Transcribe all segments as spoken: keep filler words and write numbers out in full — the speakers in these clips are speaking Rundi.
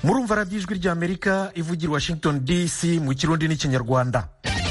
murumva radiyo ijwi ry'Amerika ivugira Washington D C mu kirundi n'ikinyarwanda.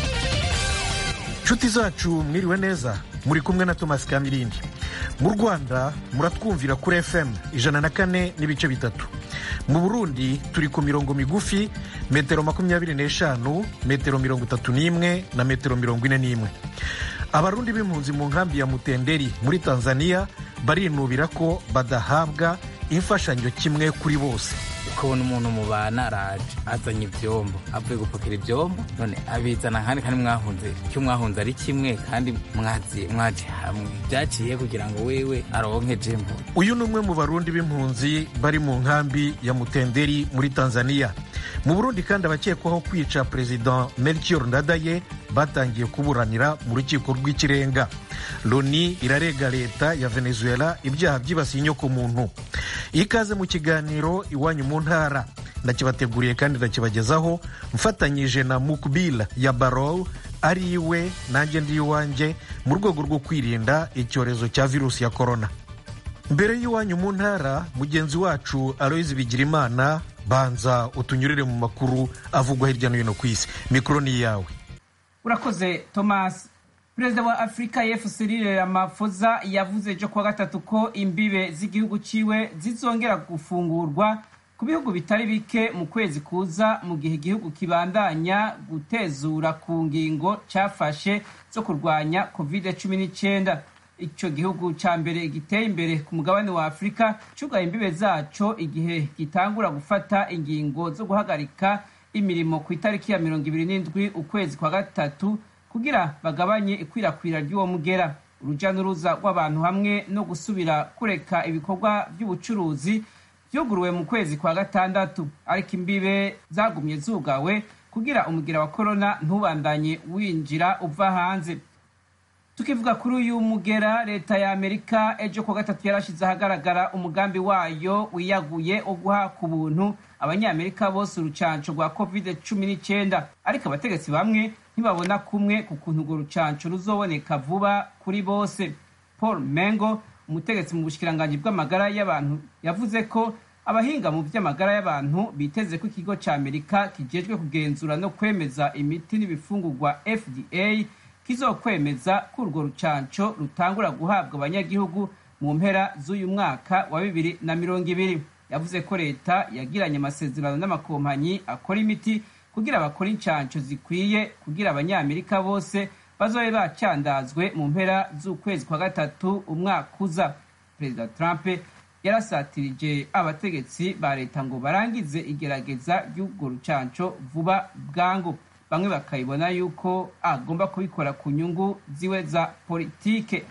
Nshuti zacu mwiriwe neza, muri kumwe na Thomas Kamirindi. Mu Rwanda muratwumvira kuri F M ijana na kane n'ibice bitatu. Mu Burundi turi ku mirongo migufi metero makumyabiri n'eshanu, metero mirongo itatu n'imwe na metero mirongo ine n'imwe. Abarundi b'impunzi mu nkambi ya Mutenderi muri Tanzania barinubira ko badahabwa imfashanyo kimwe kuri bose. Ukabona umuntu mubana araje azanye ivyombo avuye gupakira ivyombo, none abizana kandi kandi mwahunze cyo mwahunze ari kimwe kandi mwazi mwaje hamwe, byaciye kugira ngo wewe aronke jembo. Uyu numwe mu barundi b'impunzi bari mu nkambi ya Mutenderi muri Tanzania. Mu Burundi kandi abakekwaho kwica President Melchior Ndadaye batangiye kuburanira mu rukiko rw'ikirenga. Loni irarega leta ya Venezuela ibyaha byibasiye inyoko muntu. Ikaze mu kiganiro iwanyu mu ntara, ndakibateguriye kandi ndakibagezaho mfatanyije na Mukbila ya Barrow ari iwe nanjye ndi iwanjye mu rwego rwo kwirinda icyorezo cya virusi ya corona. Mbere y'iwanyu mu ntara, mugenzi wacu Aloise Bigirimana banza utunyurire mu makuru avugwa hirya no hino ku isi. Mikro ni yawe. Urakoze Thomas. Perezida wa Afrika y'Epfo Cyril Ramaphosa yavuze ejo kuwa gatatu ko imbibe z'igihugu ciwe zizongera gufungurwa ku bihugu bitari bike mu kwezi kuza, mu gihe igihugu kibandanya gutezura ku ngingo cafashe zo kurwanya covid cumi n'icyenda. Ico gihugu ca mbere giteye imbere ku mugabane wa Afrika cugaye imbibe zaco igihe gitangura gufata ingingo zo guhagarika imirimo ku itariki ya mirongo ibiri n'indwi ukwezi kwa gatatu kugira bagabanye ikwirakwira ry'uwo mugera. Uruja n'uruza rw'abantu hamwe no gusubira kureka ibikorwa by'ubucuruzi vyuguruwe mu kwezi kwa gatandatu, ariko imbibe zagumye zugawe kugira umugera wa corona ntubandanye winjira uva hanze. Tukivuga kuri uyu mugera, leta ya Amerika ejo kuwa gatatu yarashize ahagaragara umugambi wayo wiyaguye wo guha ku buntu abanyamerika bose urucanco rwa covid cumi n'icyenda, ariko abategetsi bamwe ntibabona kumwe ku kuntu urwo rucanco ruzoboneka vuba kuri bose. Paul Mengo, umutegetsi mu bushikiranganji bw'amagara y'abantu, yavuze ko abahinga mu by'amagara y'abantu biteze ko ikigo ca Amerika kijejwe kugenzura no kwemeza imiti n'ibifungurwa F D A kizokwemeza ko urwo rucanco rutangura guhabwa abanyagihugu mu mpera z'uyu mwaka wa bibiri na mirongo ibiri. Yavuze ko leta yagiranye amasezerano n'amakompanyi akora imiti kugira bakora incanco zikwiye kugira abanyamerika bose bazobe bacandazwe mu mpera z'ukwezi kwa gatatu umwaka uza. Perezida Trump yarasatirije abategetsi ba leta ngo barangize igerageza ry'urwo rucanco vuba bwangu. Bamwe bakayibona yuko agomba kubikora ku nyungu ziwe za politike.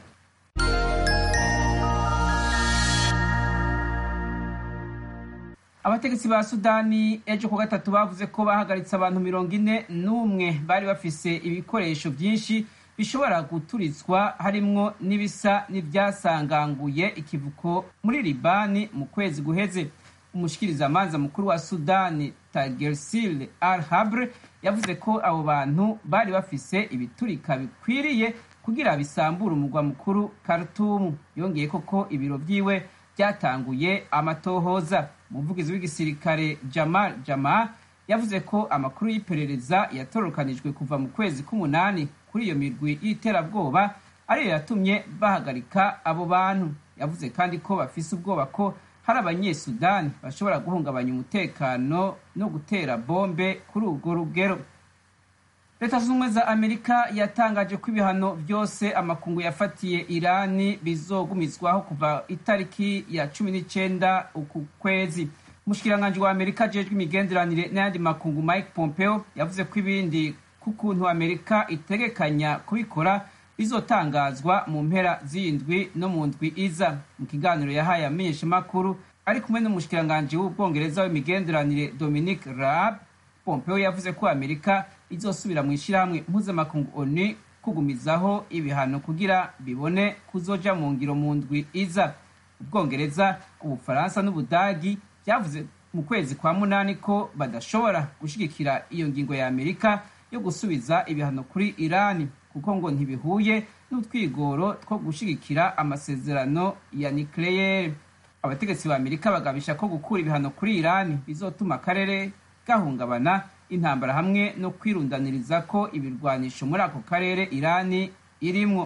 Abategetsi ba Sudani ejo ku gatatu bavuze ko bahagaritse abantu mirongo ine n'umwe bari bafise ibikoresho byinshi bishobora guturitswa, harimwo n'ibisa n'ibyasanganguye ikivuko muri Libani mu kwezi guheze. Umushikirizamanza mukuru wa Sudani Tagersil Al-Habre yavuze ko abo bantu bari bafise ibiturika bikwiriye kugira bisambura umugwa mukuru Khartoum. Yongeye koko ibiro vyiwe byatanguye amatohoza. Umuvugizi w'igisirikare Jamal Jama yavuze ko amakuru y'iperereza yatorokanijwe kuva mu kwezi k'umunani kuri iyo mirwi y'iterabwoba ariyo yatumye bahagarika abo bantu. Yavuze kandi ko bafise ubwoba ko hari abanyesudani bashobora guhungabanya umutekano no gutera bombe kuri urwo rugero. Leta zunze ubumwe za Amerika yatangaje ko ibihano byose amakungu yafatiye Irani bizogumizwaho kuva itariki ya cumi n'icyenda uku kwezi. Umushikiranganje wa Amerika ajejwe imigenderanire n'ayandi makungu Mike Pompeo yavuze ko ibindi kukuntu Amerika itegekanya kubikora bizotangazwa mu mpera z'indwi no mu ndwi iza. Mu kiganiro yahaye amenyeshamakuru ari kumwe n'umushikiranganje w'Ubwongereza w'imigenderanire Dominic Raab, Pompeo yavuze ko Amerika izosubira mu ishirahamwe mpuzamakungu O N U kugumizaho ibihano kugira bibone kuzoja mu ngiro mu ndwi iza. Ubwongereza, Ubufaransa n'Ubudagi byavuze mu kwezi kwa munani ko badashobora gushigikira iyo ngingo ya Amerika yo gusubiza ibihano kuri Irani kuko ngo ntibihuye n'utwigoro two gushigikira amasezerano ya nucleaire. abategetsi ba Amerika bagabisha ko gukura ibihano kuri Iran bizotuma akarere gahungabana intambara hamwe no kwirundaniriza ko ibirwanisho muri ako karere Iran irimwo.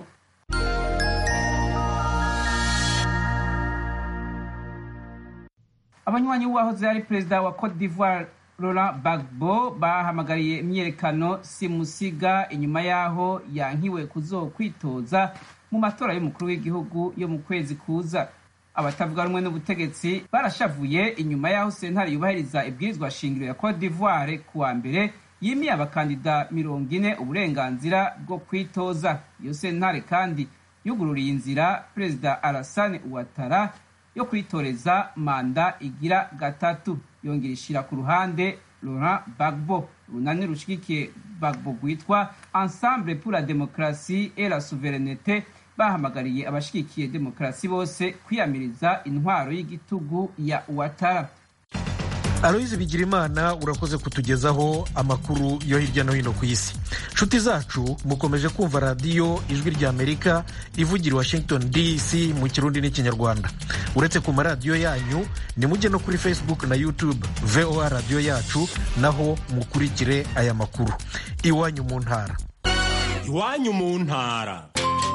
Abanywanyi w'uwahoze ari perezida wa Cote d'Ivoire Laurent Gbagbo bahamagariye imyerekano simusiga inyuma yaho yankiwe kuzokwitoza mu matora y'umukuru w'igihugu yo mu kwezi kuza. Abatavuga rumwe n'ubutegetsi barashavuye inyuma yaho sentare yubahiriza ibwirizwa shingiro ya Cote d'Ivoire kuwa mbere yimiye abakandida mirongo ine uburenganzira bwo kwitoza. Iyo sentare kandi yugururiye inzira perezida Alassane Ouattara yo kwitoreza manda igira gatatu. Yongera ishira ku ruhande Laurent Gbagbo. Urunani rushigikiye Gbagbo rwitwa Ensemble pour la démocratie et la souveraineté bahamagariye abashigikiye demokarasi bose kwiyamiriza intwaro y'igitugu ya Ouattara. Aloyizi Bigirimana urakoze kutugezaho amakuru yo hirya no hino ku isi. Nshuti zacu mukomeje kumva radiyo Ijwi rya Amerika ivugira i Washington D C mu Kirundi n'Ikinyarwanda. Uretse ku maradiyo yanyu nimujye no kuri Facebook na YouTube V O A radiyo yacu, naho mukurikire aya makuru. Iwanyu mu ntara. Iwanyu mu ntara.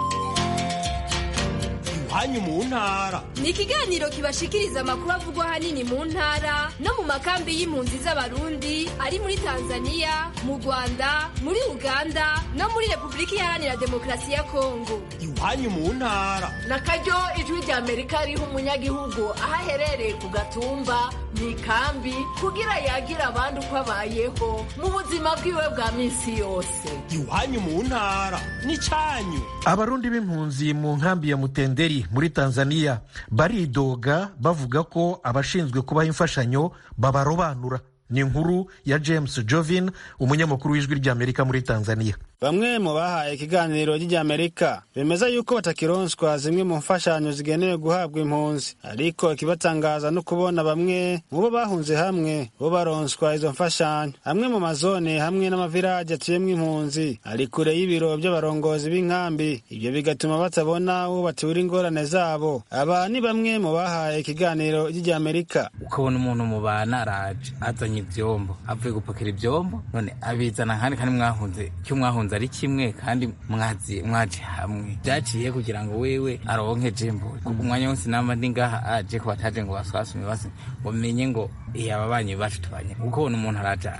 Iwanyu mu ntara ni ikiganiro kibashikiriza amakuru avugwa hanini mu ntara no mu makambi y'impunzi z'abarundi ari muri Tanzania, mu Rwanda, muri Uganda no muri Repubulika Iharanira Demokarasi ya Kongo. Iwanyu mu ntara nakaryo Ijwi rya Amerika riha umunyagihugu aho aherereye ku gatumba mu ikambi kugira yagira abandi uko abayeho mu buzima bwiwe bwa minsi yose. Iwanyu mu ntara ni cyanyu. Abarundi b'impunzi mu nkambi ya Mutenderi muri Tanzania baridoga bavuga ko abashinzwe kubaha imfashanyo babarobanura. Ni inkuru ya James Jovin, umunyamakuru w'Ijwi rya Amerika muri Tanzania. Bamwe mu bahaye ikiganiro ry'Amerika bemeza yuko batakironswa zimwe mu mfashanyo zigenewe guhabwa impunzi, ariko ikibatangaza no kubona bamwe mu bo bahunze hamwe bo baronswa izo mfashanyo. Hamwe mu mazone hamwe n'amavirage atuyemwo impunzi ari kure y'ibiro by'abarongozi b'inkambi, ibyo bigatuma batabona uwo batiwura ingorane zabo. Aba ni bamwe mu bahaye ikiganiro ry'Amerika. Ukabona umuntu mu bana araje azanye ivyombo avuye gupakira ivyombo, none abizana kandi kandi mwahunze cyo mwahunze ari kimwe kandi mwazi mwaje hamwe. Byaciye kugira ngo wewe aronke jembo umwanya wose namba ndi ngaha aje ko bataje ngo baswasume base ngo menye ngo iyababanye bacu tubanye uko umuntu araja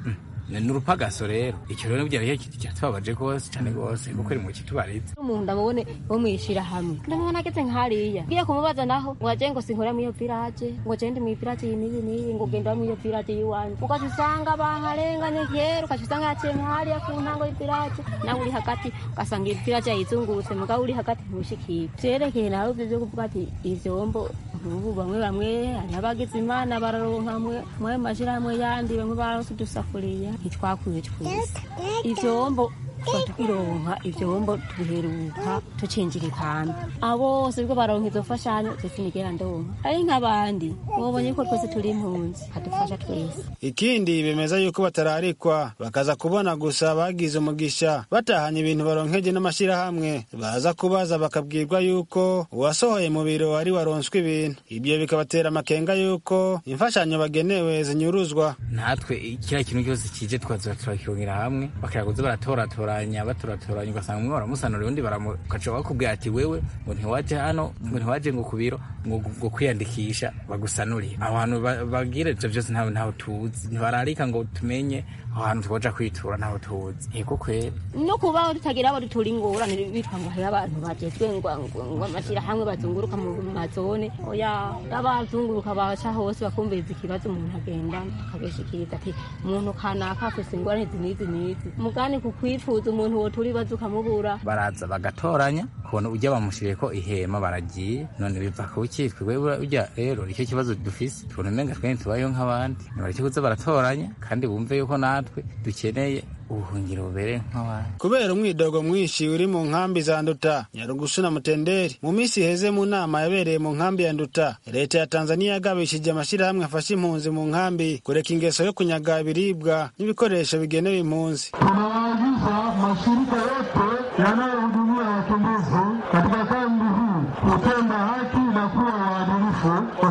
n'urupagaso rero. Icyo rero byari cyatubabaje gose cyane gose kuko ari mu kitubarize. Umuntu ndamubone bo mwishira hamwe ndamubona ageze nkariya ngiye kumubaza naho waje ngo sinkora mu iyo village ngo gende mu village yinibi ni ngo genda mu iyo village yiwanje ukazisanga baharenganye kero ukazisanga yaciye nkariya ku ntango y'village nawe uri hagati ugasanga iyo village yizungurutse mugabo uri hagati ntushikire. Cerekeye nawe byo kuvuga ati ivyombo ubu bamwe bamwe hari abagize Imana bararonka hamwe mwe majira hamwe yandi bamwe barose dusafuriya ntitwakuye twese ivyombo twatukironka ivyombo tubiheruka tucinjira ikambi abo bose bwo baronka izo mfashanyo zefinigera ndonka ari nk'abandi mubonye ko twese turi impunzi hadufasha twese. Ikindi bemeza yuko batararikwa bakaza kubona gusa bagize umugisha batahanye ibintu baronkeje n'amashirahamwe, baza kubaza bakabwirwa yuko uwasohoye mu biro ari waronswe ibintu. Ibyo bikabatera amakenga yuko imfashanyo bagenewe zinyuruzwa. Natwe kira kintu cyose kije twaza turakirongera hamwe bakiraguza baratoratora baturatoranya ugasanga umwe baramusanura undi baramukaca bakubwira ati wewe ngo ntiwaje hano ngo ntiwaje ngo kubiro ngo kwiyandikisha bagusanuriye. Abantu bagire ivyo byose ntawe ntawe tuzi ntibararika ngo tumenye ahantu twoja kwitura ntawe tuzi. Eko kwere no kubaho tutagira abo turi ingorane bitwa ngo hari abantu bagezwe ngo ngo amashira hamwe bazunguruka mu mazone oya abazunguruka baca hose bakumviriza ikibazo umuntu agenda akageshikiriza ati umuntu kanaka afise ingorane zinizi nizi mugani kukwifuza umuntu wo turi bazuka mubura baraza bagatoranya kubona ujya bamushiriye ko ihema baragiye none biva ku cyitwe wewe ujya rero icyo kibazo dufise tubona menga twene tubayo nk'abandi nibari cyo baratoranya kandi bumve yuko natwe dukeneye ubuhungiro bubere nk'abandi. Kubera umwidogo mwinshi uri mu nkambi za Nduta, Nyarugusu na Mutenderi mu minsi heze mu nama yabereye mu nkambi ya Nduta, leta ya Tanzania yagabishije amashirahamwe afasha impunzi mu nkambi kureka ingeso yo kunyaga ibiribwa n'ibikoresho bigenewe impunzi. Tunawaagiza mashirika yote yanayohudumia wakimbizi katika kambi hii kutenda haki na kuwa waadilifu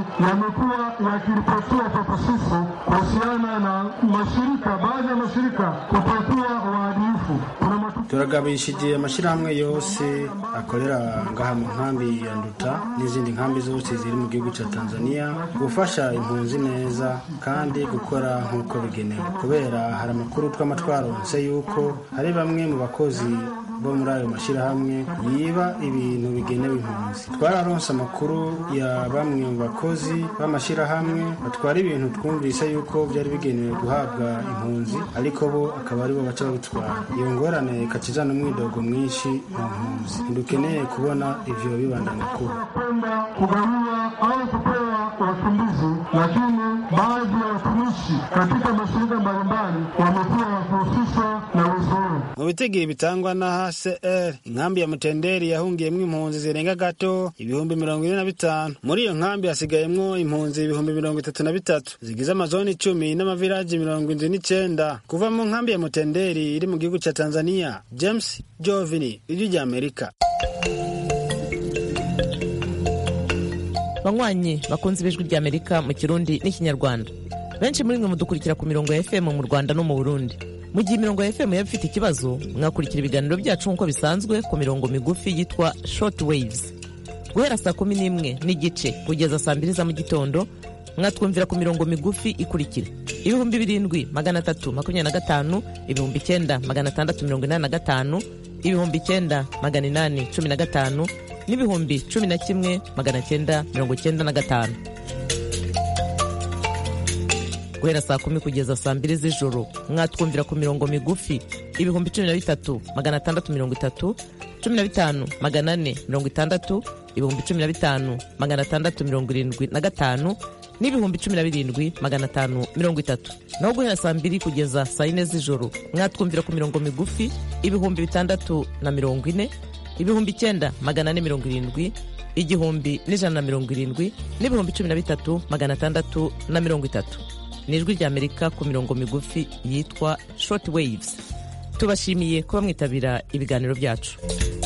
yamekuwa yakiripotiwa kwetu sisi kuhusiana na mashirika, baadhi ya mashirika kutokuwa waadilifu. turagabishije amashyirahamwe yose akorera ngaha mu nkambi ya Nduta n'izindi nkambi zose ziri mu gihugu cya Tanzania gufasha impunzi neza kandi gukora nk'uko bigenewe, kubera hari amakuru tw'amatwaronse yuko hari bamwe mu bakozi bo muri ayo mashyirahamwe yiba ibintu bigenewe impunzi. Twararonse amakuru ya bamwe mu bakozi b'amashyirahamwe batwara ibintu twumvise yuko byari bigenewe guhabwa impunzi, ariko bo akaba aribo baca babitwara. Iyo ngorane ikakizana umwidogo mwinshi mu mpunzi. Ndukeneye kubona ivyo bibandanya kuba kugawiwa au kupewa wakimbizi, lakini baadhi ya watumishi katika mashirika mbalimbali wamekuwa wakihusishwa na uzuru. Mu bitigiri bitangwa na H C R, inkambi ya Mutenderi yahungiyemwo impunzi zirenga gato ibihumbi mirongo ine na bitanu. Muri iyo nkambi hasigayemwo impunzi ibihumbi mirongo itatu na bitatu zigize amazoni icumi n'amaviraji mirongo indwi n'icenda. Kuva mu nkambi ya Mutenderi iri mu gihugu ca Tanzania, James Jovini, Ijwi rya Amerika. Banywanyi bakunze ibijwi rya Amerika mu Kirundi n'Ikinyarwanda, benshi muri mwe mudukurikira ku mirongo ya F M mu Rwanda no mu Burundi. Mu gihe imirongo ya F M yaba ifite ikibazo, mwakurikira ibiganiro byacu nk'uko bisanzwe ku mirongo migufi yitwa short waves. Guhera saa kumi n'imwe n'igice kugeza saa mbiri za mu gitondo, mwatwumvira ku mirongo migufi ikurikira: ibihumbi birindwi magana atatu makumyabiri na gatanu, ibihumbi icyenda magana atandatu mirongo inani na gatanu, ibihumbi icyenda magana inani cumi na gatanu, n'ibihumbi cumi na kimwe magana cyenda mirongo cyenda na gatanu. Guhera saa kumi kugeza saa mbiri z'ijoro, mwatwumvira ku mirongo migufi ibihumbi cumi na bitatu magana atandatu mirongo itatu, cumi na bitanu magana ane mirongo itandatu, ibihumbi cumi na bitanu magana atandatu mirongo irindwi na gatanu, n'ibihumbi cumi na birindwi magana atanu mirongo itatu. Naho guhera saa mbiri kugeza saa yine z'ijoro, mwatwumvira ku mirongo migufi ibihumbi bitandatu na mirongo ine, ibihumbi icyenda magana ane mirongo irindwi, igihumbi n'ijana na mirongo irindwi, n'ibihumbi cumi na bitatu magana atandatu na mirongo itatu. Nijwi rya Amerika ku mirongo migufi yitwa short waves. Tubashimiye kuba mwitabira ibiganiro byacu.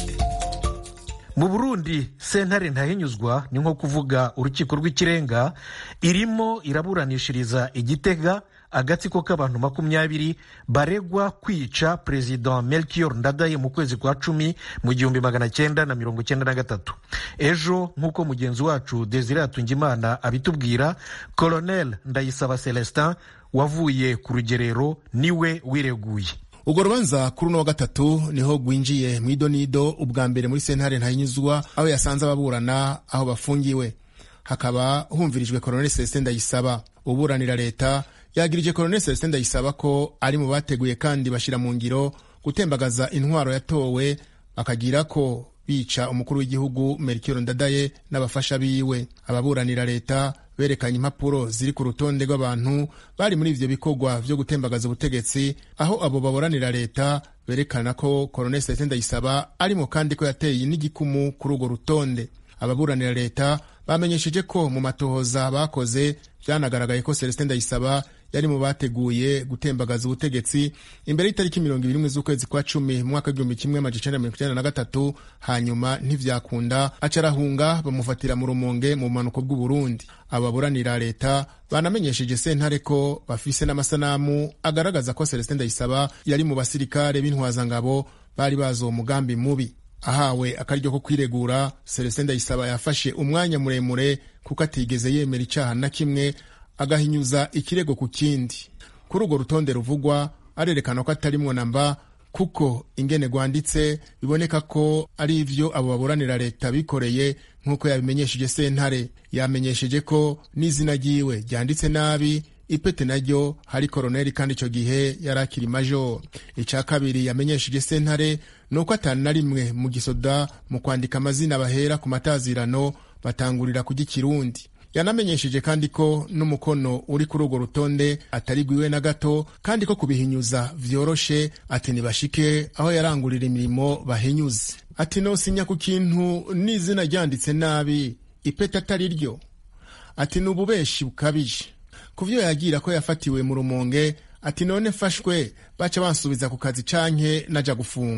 Mu Burundi, sentare ntahinyuzwa, ni nko kuvuga urukiko rw'ikirenga, irimo iraburanishiriza Igitega agatsiko k'abantu makumyabiri baregwa kwica President Melchior Ndadaye mu kwezi kwa cumi mu gihumbi magana cyenda na mirongo cyenda na gatatu. Ejo nk'uko mugenzi wacu Desire Atungimana abitubwira, Colonel Ndayisaba Celestin wavuye ku rugerero niwe wireguye. Ugo rubanza kuri uno wa gatatu niho gwinjiye mwidonido ubwa mbere muri sentare ntahinyuzwa, aho yasanze ababurana aho bafungiwe. Hakaba humvirijwe Colonel Celestin Ndayisaba. Uburanira leta yagirije Colonel Celestin Ndayisaba ko ari mu bateguye kandi bashira mu ngiro gutembagaza intwaro yatowe, akagira ko bica umukuru w'igihugu Melchior Ndadaye n'abafasha biwe. Ababuranira leta berekanye impapuro ziri ku rutonde rw'abantu bari muri ivyo bikorwa vyo gutembagaza ubutegetsi, aho abo baburanira leta berekana ko Colonel Celestin Ndayisaba arimo kandi ko yateye n'igikumu kuri urwo rutonde. Ababuranira leta bamenyesheje ko mu matohoza bakoze byanagaragaye ko Celestin Ndayisaba yari mu bateguye gutembagaza ubutegetsi imbere y'itariki mirongo ibiri z'ukwezi kwa cumi mu mwaka w'igihumbi kimwe amajana icenda na mirongo icyenda na gatatu, hanyuma ntivyakunda acarahunga bamufatira mu Rumonge mu bumanuko bw'u Burundi. Ababuranira leta banamenyesheje sentare ko bafise n'amasanamu agaragaza ko Celestin Ndayisaba yari mu basirikare b'intwazangabo bari bazo umugambi mubi. Ahawe akaryo ko kwiregura, Celestin Ndayisaba yafashe umwanya muremure kuko atigeze yemera icaha na kimwe, agahinyuza ikirego ku kindi. Kuri urwo rutonde ruvugwa arerekana ko atarimwo namba, kuko ingene gwanditse biboneka ko ari ivyo abo baburanira leta bikoreye nk'uko yabimenyesheje sentare. Yamenyesheje ko n'izina ryiwe ryanditse nabi, ipete naryo hari koroneli kandi ico gihe yarakiri major. Ica kabiri yamenyesheje sentare nuko atanu na rimwe mu gisoda mu kwandika amazina bahera ku matazirano batangurira ku Kirundi. Yanamenyesheje kandi ko n'umukono uri kuri urwo rutonde atari gwiwe na gato, kandi ko kubihinyuza vyoroshe, ati nibashike aho yarangurira imirimo bahinyuze. Ati no sinya ku kintu n'izina ryanditse nabi, ipete atari ryo. Ati nububeshi bukabije. Kuvyo yagira ko yafatiwe mu Rumonge, ati none mfashwe baca bansubiza ku kazi canke naja gufungwa.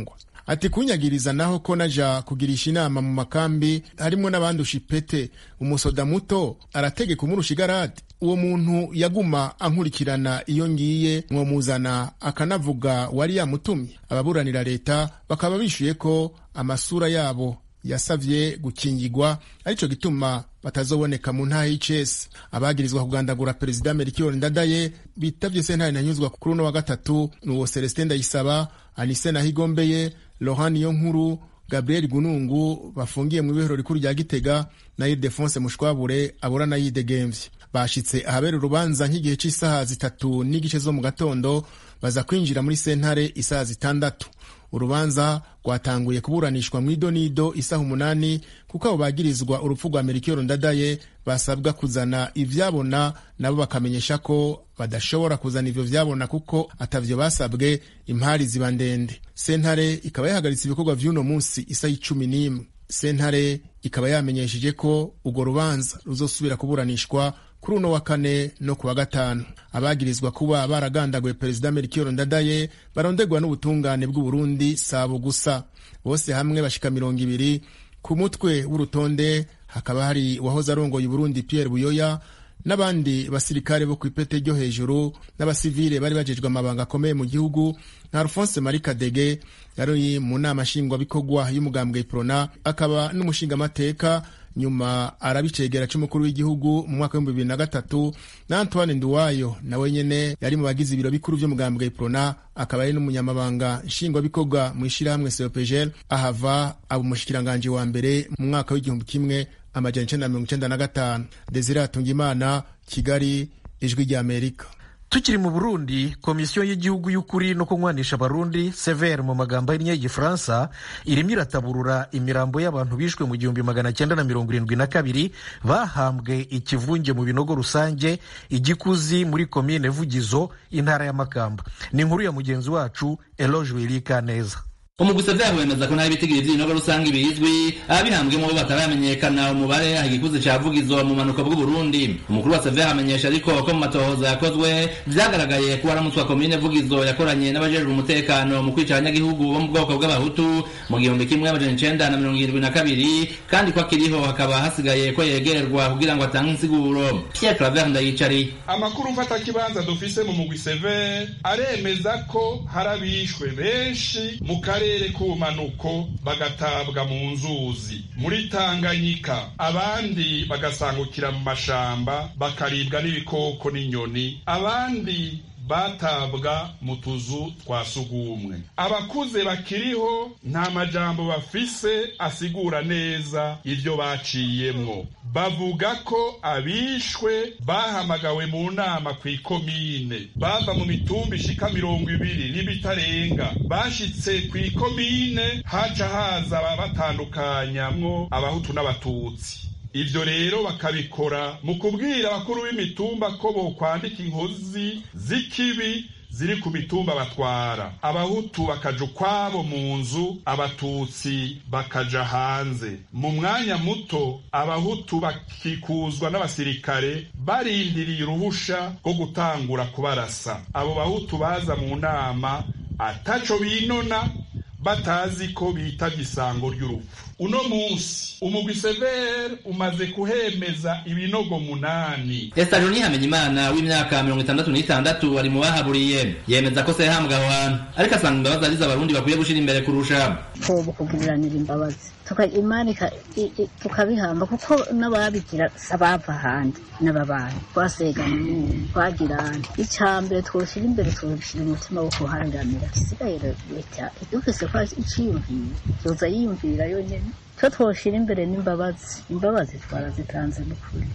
ati kunyagiriza naho ko naja kugirisha inama mu makambi harimo n'abandusha ipete umusoda muto arategeka umurusha igarade uwo muntu yaguma ankurikirana iyo ngiye mwomuzana akanavuga wari yamutumye. Ababuranira leta bakaba bishuye ko amasura yabo yasavye gukingirwa arico gituma batazoboneka mu ntahe y'icese. Abagirizwa kugandagura Perezida Melchior Ndadaye bitavye sentare ntanyuzwa kuri uno wa gatatu n'uwo Celestin Ndayisaba, Anise Nahigombeye, Laurent Niyonkuru, Gabriel Gunungu bafungiye mu ibihero rikuru rya Gitega na Ildefonse Mushwabure aburana yidegemvye. Bashitse ahabera urubanza nk'igihe c'isaha zitatu n'igice zo mu gatondo baza kwinjira muri sentare isaha zitandatu. Urubanza rwatanguye kuburanishwa mu idonido isaha umunani kuko abo bagirizwa urupfu rwa Melchior Ndadaye basabwa kuzana ivyabona nabo bakamenyesha ko badashobora kuzana ivyo vyabona kuko atavyo basabwe. Impari ziba ndende. Sentare ikaba yahagaritse ibikorwa vy'uno munsi isaha icumi n'imwe. Sentare ikaba yamenyesheje ko urwo rubanza ruzosubira kuburanishwa kuri uno wa kane no kuwa gatanu. Abagirizwa kuba baragandaguye Perezida Melchior Ndadaye barondegwa n'ubutungane bw'u Burundi sabo gusa. Bose hamwe bashika mirongo ibiri. Ku mutwe w'urutonde hakaba hari wahoze arongoye Burundi Pierre Buyoya n'abandi basirikare bo kw'ipete ryo hejuru n'abasivile bari bajejwe amabanga akomeye mu gihugu nka Alphonse Marie Kadege yari mu nama nshingwabikorwa y'umugambwe Iprona akaba n'umushinga mateka nyuma arabicegera c'umukuru w'igihugu mu mwaka wa bibiri na gatatu na Antoine Nduwayo nawe nyene yari mu bagize ibiro bikuru vy'umugambwe Iprona akaba ari n'umunyamabanga nshingwabikorwa mu ishirahamwe C O P G L ahava abo umushikiranganje wa mbere mu mwaka w'igihumbi kimwe amajana icenda na mirongo icenda na gatanu. Desire Atungimana, Kigali, Ijwi rya Amerika. Tukiri mu Burundi, komisiyo y'igihugu y'ukuri no kunywanisha abarundi Sever mu magambo y'Igifaransa irimo irataburura imirambo y'abantu bishwe mu gihumbi magana cyenda na mirongo irindwi na kabiri bahambwe ikivunge mu binogo rusange igikuzi muri komine Vugizo intara ya Makamba. Ni inkuru ya mugenzi wacu Eloge Wilikaneza. Umugwi wemeza ko nta bitigiri by'inogo rusange bizwi abihambwe mu bataramenyekana umubare igikuzi cya Vugizo mu manuka bw'u Burundi. Umukuru wa Sever amenyesha ariko ko mu matohoza yakozwe byagaragaye ko aramutse wa komine Vugizo yakoranye n'abajejwe umutekano mu kwica abanyagihugu bo mu bwoko bw'abahutu mu gihumbi kimwe amajana icenda na mirongo irindwi na kabiri kandi ko akiriho hakaba hasigaye ko yegererwa kugira ngo atange insiguro. Pierre Claver Ndayicari. Amakuru mfata kibanza dufise mu mugwi Sever aremeza ko harabishwe benshi mu karere kumanuko bagatabwa mu nzuzi muri Tanganyika abandi bagasangukira mu mashamba bakaribwa n'ibikoko n'inyoni abandi batabwa mu tuzu twa sugumwe. Abakuze bakiriho nta majambo bafise asigura neza ivyo baciyemwo. Bavuga ko abishwe bahamagawe mu nama kw'ikomine bava mu mitumba ishika mirongo ibiri n'ibitarenga. Bashitse kw'ikomine haca haza batandukanyamwo abahutu n'abatutsi. Ivyo rero bakabikora mu kubwira abakuru b'imitumba ko bo kwandika inkozi z'ikibi ziri ku mitumba batwara. Abahutu bakaja ukwabo mu nzu, abatutsi bakaja hanze. Mu mwanya muto abahutu bakikuzwa n'abasirikare barindiriye uruhusha rwo gutangura kubarasa. Abo bahutu baza mu nama ataco binona batazi ko bita gisango ry'urupfu. Uno munsi umugwi Sever umaze kuhemeza ibinogo munani. Estajoni Hamenyimana w'imyaka mirongo itandatu n'itandatu ari mu bahaburiye yemeza ko se hambwa abantu ariko asanga imbabazi arizo abarundi bakwiye gushira imbere kurusha ko kugiranira imbabazi tukayimanika tukabihamba kuko n'ababigira sabava handi n'ababantu twasegana twagirana icambere twoshira imbere twoshira umutima wo kuharangamira kisigaye leta idufise kwa iciyumvira yoza yiyumvira yonyene twe twoshira imbere n'imbabazi imbabazi twarazitanze n'ukuri.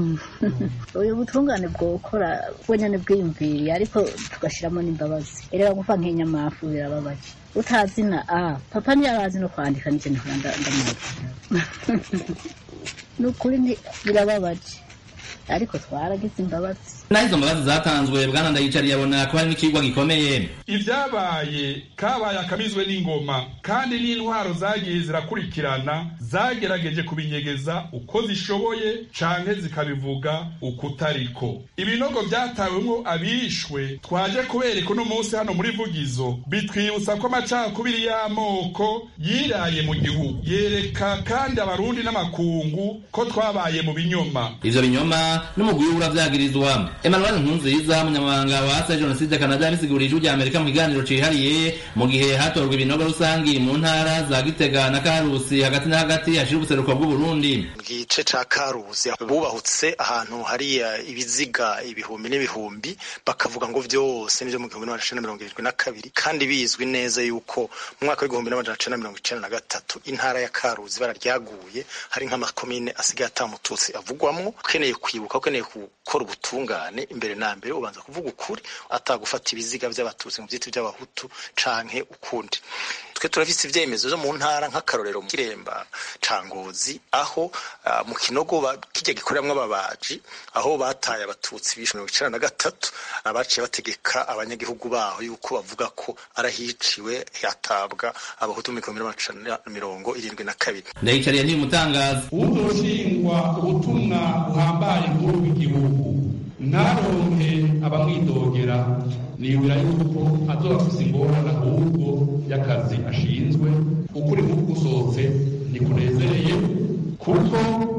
Uyu butungane bwokora wenyene bwiyumviriye ariko tugashiramo n'imbabazi erega gupfa nk'inyamafu birababaje utazi na a papa ntiyarazi no kwandika n'ikintu ndamaze n'ukuri birababaje ariko twaragize imbabazi naho izo mbabazi zatanzwe bwana Ndayicariye abona ko hari n'ikigwa gikomeye. Ivyabaye kabaye akamizwe n'ingoma kandi n'intwaro zagiye zirakurikirana zagerageje kubinyegeza uko zishoboye canke zikabivuga ukutariko. Ibinogo vyatawemwo abishwe twaje kubereka uno munsi hano muri Vugizo bitwibutsa ko amacakubiri y'amoko yiraye mu gihugu, yereka kandi abarundi n'amakungu ko twabaye mu binyoma. Ivyo binyoma n'umugwi w'uravyagirizwa. Emmanuel Nkunziza umunyamabanga wa Asa Jenoside Canada yabisigurije ijwi Amerika mu kiganiro cihariye mu gihe hatorwa ibinogo rusangi mu ntara za Gitega na Karusi hagati na hagati hashira ubuseruko bw'u Burundi. Gice ca Karusi bubahutse ahantu hari ibiziga ibihumbi n'ibihumbi bakavuga ngo vyose nivyo mu gihumbi n'amajana icenda na mirongo irindwi na kabiri kandi bizwi neza yuko mu mwaka w'igihumbi n'amajana icenda na mirongo icenda na gatatu intara ya Karusi bararyaguye hari nk'amakomine asigaye atamututsi avugwamwo. Ukeneye kwibuka, ukeneye gukora ubutungane imbere na mbere ubanza kuvuga ukuri atagufata ibiziga vy'abatutsi mu vyiti vy'abahutu canke ukundi. Twe turafise ivyemezo vyo mu ntara nk'akarorero mu Kiremba ca Ngozi aho uh, mu Kinogo kijya gikoreramwo ababaji aho bataye abatutsi bishe mirongo icenda na gatatu abaciye bategeka abanyagihugu baho yuko bavuga ko arahiciwe yatabwa abahutu mu mirongo irindwi na kabiri. Ndayicariye ni umutangaza uzoshingwa ubutumwa buhambaye nk'uru w'igihugu naronke abamwidogera nibwira yuko azoba afise ingorane ahubwo y'akazi ashinzwe. Ukuri gusohotse nikunezereye kuko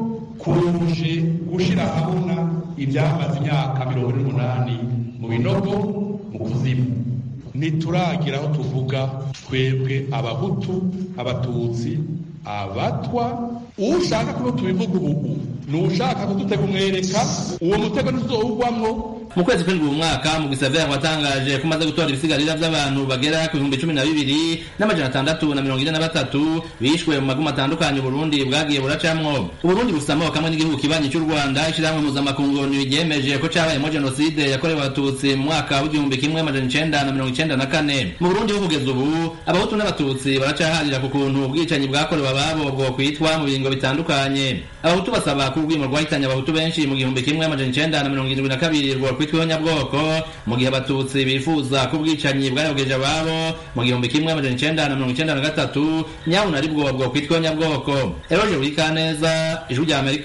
kuruje gushira habona ivyamaze imyaka mirongo ine n'umunani mu binogo mu kuzimu. Nituragira aho tuvuga twebwe abahutu, abatutsi, abatwa. Ushaka ko tubivuga ubu nushaka kudutega umwereka uwo mutego ntuzowugwamwo. Mu kwezi kw'indwi uyu mwaka mu Gisavera watangaje ko umaze gutora ibisigarira vy'abantu bagera ku bihumbi cumi na bibiri n'amajana atandatu na mirongo ine na batatu bishwe mu maguma atandukanye Burundi bwagiye buracamwo. Uburundi busamo kamwe n'igihugu kibanyi cy'u Rwanda ishiramwe mpuzamakungu ryemeje ko cabayemo jenoside yakorewe abatutsi mu mwaka w'igihumbi kimwe amajana icenda na mirongo icenda na kane. Mu Burundi ho kugeza ubu abahutu n'abatutsi baracaharira ku kuntu ubwicanyi bwakorewe ababo bwo kwitwa mu biringo bitandukanye. Abahutu basaba ko urwimo rwahitanye abahutu benshi mu gihumbi kimwe amajana icenda na mirongo irindwi na kabiri rwo kwitwa nyabwoko, mu gihe abatutsi bifuza ko ubwicanyi bwayogeje ababo mu gihumbi kimwe amajana icenda na mirongo icenda na gatatu nyabuna ari bwo bwo kwitwa nyabwoko. Eroje Burikaneza, Ijwi rya Amerika.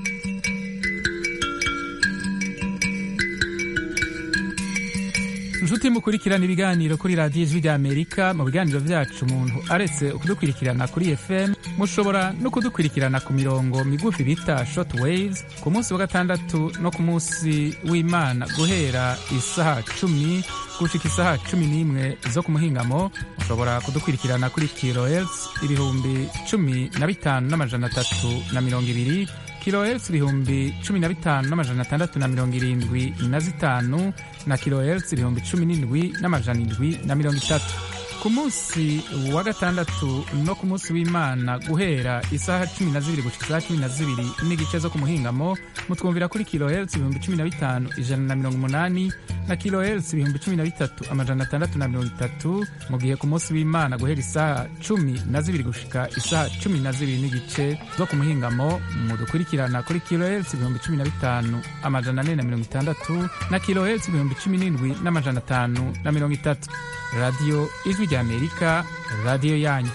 Nshuti mukurikirana ibiganiro kuri radiyo Ijwi rya Amerika. Mu biganiro vyacu umuntu aretse kudukurikirana kuri F M mushobora no kudukurikirana ku mirongo migufi bita short waves ku munsi wa gatandatu no ku munsi w'Imana guhera isaha cumi gushika isaha cumi n'imwe zo ku muhingamo. Mushobora kudukurikirana kuri kilohertz ibihumbi cumi na bitanu n'amajana atatu na mirongo ibiri, kilohertz ibihumbi cumi na bitanu n'amajana atandatu na mirongo irindwi na zitanu na kilohertz ibihumbi cumi n'indwi n'amajana indwi na mirongo itatu. Ku munsi wa gatandatu no ku munsi w'Imana guhera isaha cumi na zibiri gushika isaha cumi na zibiri n'igice zo ku muhingamo mutwumvira kuri kilohertz ibihumbi cumi na bitanu ijana na mirongo umunani na kilohertz ibihumbi cumi na bitatu amajana atandatu na mirongo itatu, mu gihe ku munsi w'Imana guhera isaha cumi na zibiri gushika isaha cumi na zibiri n'igice zo ku muhingamo mudukurikirana kuri kilohertz ibihumbi cumi na bitanu amajana ane na mirongo itandatu na kilohertz ibihumbi cumi n'indwi n'amajana atanu na mirongo itatu. Radio Ijwi rya Amerika, radio yanyu.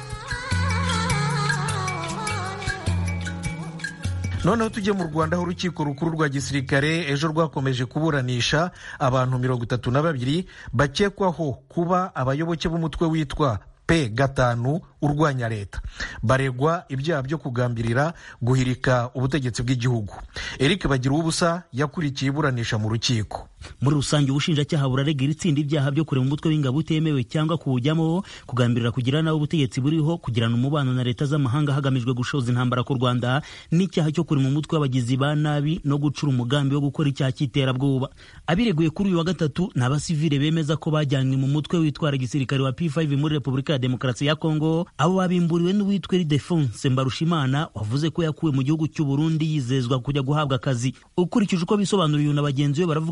Noneho tujye mu Rwanda aho urukiko rukuru rwa gisirikare ejo rwakomeje kuburanisha abantu mirongo itatu na babiri bakekwaho kuba abayoboke b'umutwe witwa P gatanu urwanya leta. Baregwa ibyaha byo kugambirira guhirika ubutegetsi bw'igihugu. Eric Bagiruwubusa yakurikiye iburanisha mu rukiko. Muri rusange ubushinjacyaha burarega itsinda ibyaha byo kurema umutwe w'ingabo utemewe cyangwa kuwujyamo, kugambirira kugira nawe ubutegetsi buriho, kugirana umubano na leta z'amahanga hagamijwe gushoza intambara ku Rwanda, n'icyaha cyo kurema umutwe w'abagizi ba nabi no gucura umugambi wo gukora icyaha cy'iterabwoba. Abireguye kuri uyu wa gatatu ni abasivile bemeza ko bajyanywe mu mutwe witwara gisirikare wa P five muri Repubulika ya Demokarasi ya Kongo. Abo babimburiwe n'uwitwa Ildefonse Mbarushimana wavuze ko yakuwe mu gihugu cy'u Burundi yizezwa kujya guhabwa akazi. Ukurikije uko bisobanuriye na bagenzi be baravuga ko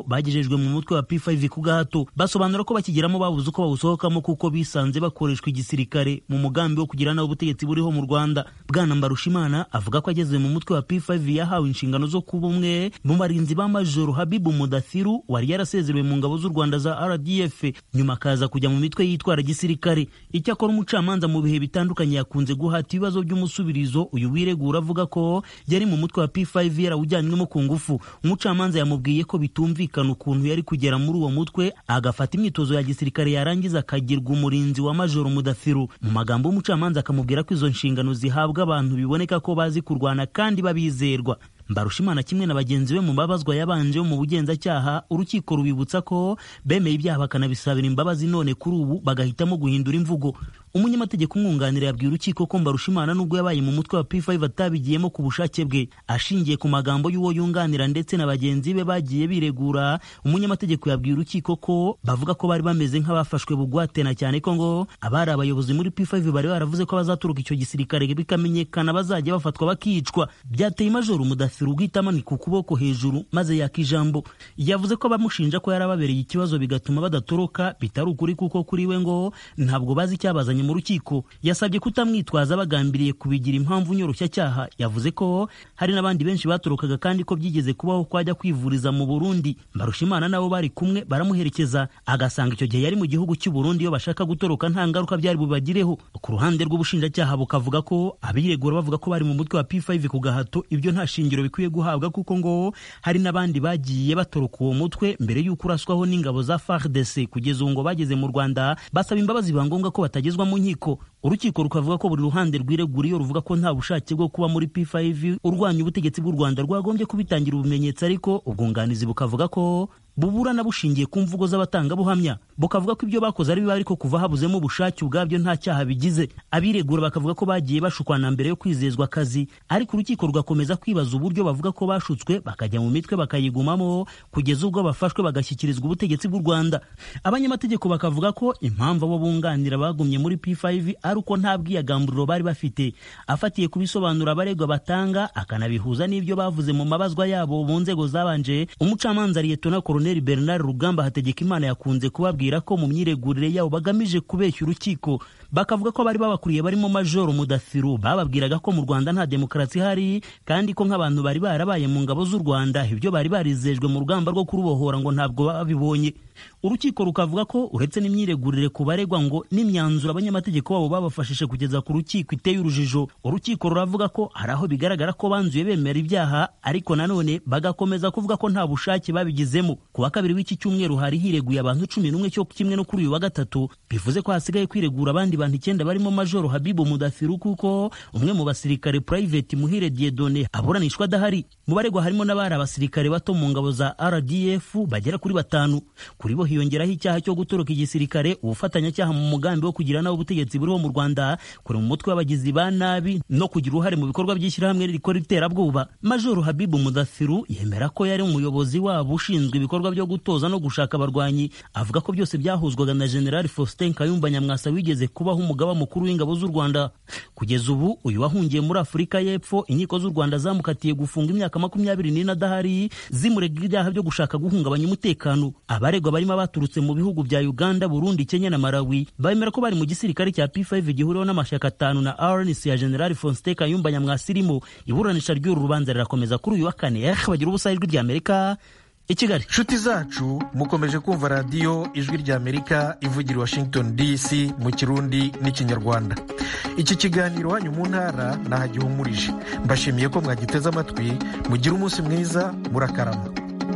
bagejejwe mu mutwe wa P five ku gahato. Basobanura ko bakigeramo babuze uko bawusohokamo kuko bisanze bakoreshwa igisirikare mu mugambi wo kugira naho ubutegetsi buriho mu Rwanda. Bwana Mbarushimana avuga ko ageze mu mutwe wa P five yahawe inshingano zo kuba umwe mu barinzi ba Majoro Habibu Mudathiru wari yarasezerewe mu ngabo z'u Rwanda za R D F, nyuma akaza kujya mu mitwe yitwara gisirikare. Icyakora umucamanza mu bihe bitandukanye yakunze guhata ibibazo by'umusubirizo uyu wiregura avuga ko yari mu mutwe wa P five yarawujyanywemo ku ngufu. Umucamanza yamubwiye ko bitumvikana ukuntu yari kugera muri uwo mutwe agafata imyitozo ya gisirikare yarangiza akagirwa umurinzi wa Majoro Mudathiru. Mu magambo y'umucamanza akamubwira ko izo nshingano zihabwa abantu biboneka ko bazi kurwana kandi babizerwa. Mbarushimana kimwe na bagenzi be mu babazwa yabanje mu bugenzacyaha, urukiko rubibutsa ko bemeye ibyaha bakanabisabira imbabazi, none kuri ubu bagahitamo guhindura imvugo. Umunyamategeko umwunganira yabwiye urukiko ko Mbarushimana nubwo yabaye mu mutwe wa P five atabigiyemo ku bushake bwe, ashingiye ku magambo y'uwo yunganira ndetse na bagenzi be bagiye biregura. Umunyamategeko yabwiye urukiko ko bavuga ko bari bameze nk'abafashwe bugwate, na cyane ko ngo abari abayobozi muri P five bari baravuze ko bazaturuka icyo gisirikare bikamenyekana bazajya bafatwa bakicwa. Byateye Majoro Mudathiru guhitamo ni ku kuboko hejuru maze yaka ijambo. Yavuze ko bamushinja ko yarababereye ikibazo bigatuma badatoroka bitari ukuri, kuko kuri we ngo ntabwo bazi icyabazanye mu rukiko. Yasabye kutamwitwaza bagambiriye kubigira impamvu nyoroshya cyaha. Yavuze ko hari n'abandi benshi batorokaga kandi ko byigeze kubaho kwajya kwivuriza mu Burundi. Mbarushimana nabo bari kumwe baramuherekeza, agasanga icyo gihe yari mu gihugu cy'u Burundi iyo bashaka gutoroka nta ngaruka byari bubagireho. Ku ruhande rw'ubushinjacyaha bukavuga ko abiregura bavuga ko bari mu mutwe wa P five ku gahato ibyo nta shingiro bikwiye guhabwa, kuko ngo hari n'abandi bagiye batoroka uwo mutwe mbere y'uko uraswaho n'ingabo za F A R D C. Kugeza ubu ngo bageze mu Rwanda basaba imbabazi bangombwa ko batagezwa mu nkiko. Urukiko rukavuga ko buri ruhande rwiregura iyo ruvuga ko nta bushake bwo kuba muri P five urwanya ubutegetsi bw'u Rwanda rwagombye kubitangira ubumenyetso, ariko ubwunganizi bukavuga ko buburana bushingiye ku mvugo z'abatangabuhamya. Bukavuga ko ibyo bakoze ari bibi, ariko kuva habuzemo ubushake ubwabyo nta cyaha bigize. Abiregura bakavuga ko bagiye bashukwana mbere yo kwizezwa akazi, ariko urukiko rugakomeza kwibaza uburyo bavuga ko bashutswe bakajya mu mitwe bakayigumamo kugeza ubwo bafashwe bagashyikirizwa ubutegetsi bw'u Rwanda. Abanyamategeko bakavuga ko impamvu abo bunganira bagumye muri P five ari uko nta bwiyagamburiro bari bafite. Afatiye ku bisobanuro abaregwa batanga akanabihuza n'ibyo bavuze mu mabazwa yabo mu nzego zabanje, umucamanza Liyetona Colonel Bernard Rugamba Hategekimana yakunze kubabwira ko mu myiregurire yabo bagamije kubeshya urukiko. Bakavuga ko bari babakuriye barimo Majoro Mudathiru bababwiraga ko mu Rwanda nta demokarasi hari, kandi ko nk'abantu bari barabaye mu ngabo z'u Rwanda ibyo bari barizejwe mu rugamba rwo kurubohora ngo ntabwo babibonye. Urukiko rukavuga ko uretse n'imyiregurire ku baregwa ngo n'imyanzuro abanyamategeko babo babafashije kugeza ku rukiko iteye urujijo. Urukiko ruravuga ko hari aho bigaragara ko banzuye bemera ibyaha, ariko nanone bagakomeza kuvuga ko nta bushake babigizemo. Ku wa kabiri w'iki cyumweru hari hireguye abantu cumi n'umwe cyo kimwe no kuri uyu wa gatatu, bivuze ko hasigaye kwiregura abandi bantu icyenda barimo Majoro Habibu Mudathiru, kuko umwe mu basirikare Private Muhire Dieudonné aburanishwa adahari. Mu baregwa harimo n'abari abasirikare bato mu ngabo za R D F bagera kuri batanu. Kuri bo hiyongeraho icyaha cyo gutoroka igisirikare, ubufatanyacyaha mu mugambi wo kugira naho ubutegetsi buriho mu Rwanda, kuri mu mutwe w'abagizi ba nabi no kugira uruhare mu bikorwa by'ishyirahamwe rikora iterabwoba. Majoro Habibu Mudathiru yemera ko yari umuyobozi wabo ushinzwe ibikorwa byo gutoza no gushaka abarwanyi. Avuga ko byose byahuzwaga na General Faustin Kayumba Nyamwasa wigeze kubaho umugaba mukuru w'ingabo z'u Rwanda. Kugeza ubu uyu wahungiye muri Afurika y'Epfo, inkiko z'u Rwanda zamukatiye gufunga imyaka makumyabiri n'ine adahari, zimurega ibyaha byo gushaka guhungabanya umutekano. Abaregwa barimo baturutse mu bihugu bya Uganda, Burundi, Kenya na Malawi, bemera ko bari mu gisirikare cya P five gihuriweho n'amashyaka atanu na R N C ya General Faustin Kayumba Nyamwasa irimo. Iburanisha ry'uru rubanza rirakomeza kuri uyu wa kane. Bagira ubusa ijwi rya Amerika i Kigali. Nshuti zacu, mukomeje kumva radiyo ijwi rya Amerika ivugira Washington D C mu Kirundi n'Ikinyarwanda. Iki kiganiro wanyu mu ntara nahagihumurije. Mbashimiye ko mwagiteze amatwi. Mugira umunsi mwiza, murakarama.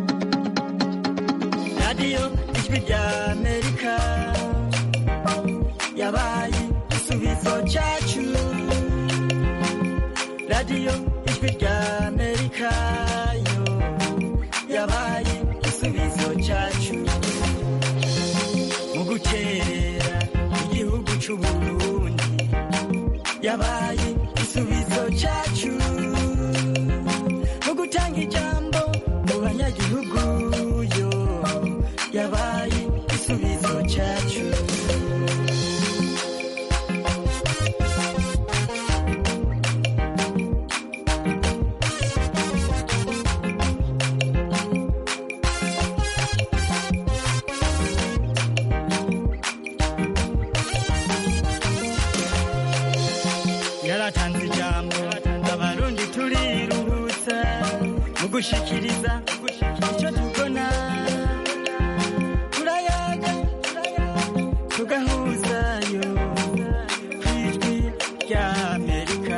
Radio ijwi rya Amerika yabaye igisubizo cyacu. Radio ijwi rya Amerika yo yabaye igisubizo cyacu. Mu gukerera igihugu cy'u Burundi yabaye igisubizo cyacu. Mu gutanga ijambo mu banyagihugu yo yabaye igisubizo cyacu. yaratanze ijambo abarundi turiruhutsa mu gushikiriza icyo tubona turayaga tugahuzayo ku ijwi rya amerika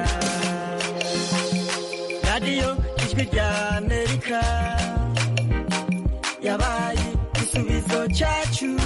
radiyo ijwi rya amerika yabaye igisubizo cyacu